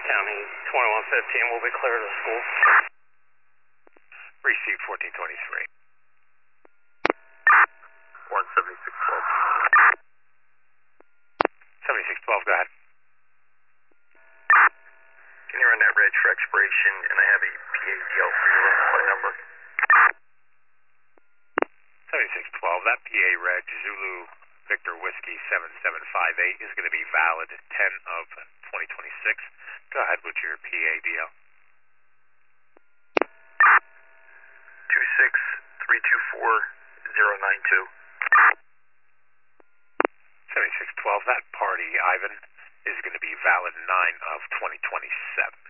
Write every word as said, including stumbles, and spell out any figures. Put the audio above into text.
County twenty-one fifteen will be clear to school. Received fourteen twenty-three. one seventy-six twelve. seventy-six twelve, go ahead. Can you run that reg for expiration, and I have a P A D L for your phone number? seventy-six twelve, that P A reg, Zulu Victor Whiskey seven seven five eight, is going to be valid ten of twenty twenty-six. Go ahead with your P A D L. two six three two four zero nine two. seventy-six twelve, that party, Ivan, is going to be valid nine of twenty twenty-seven.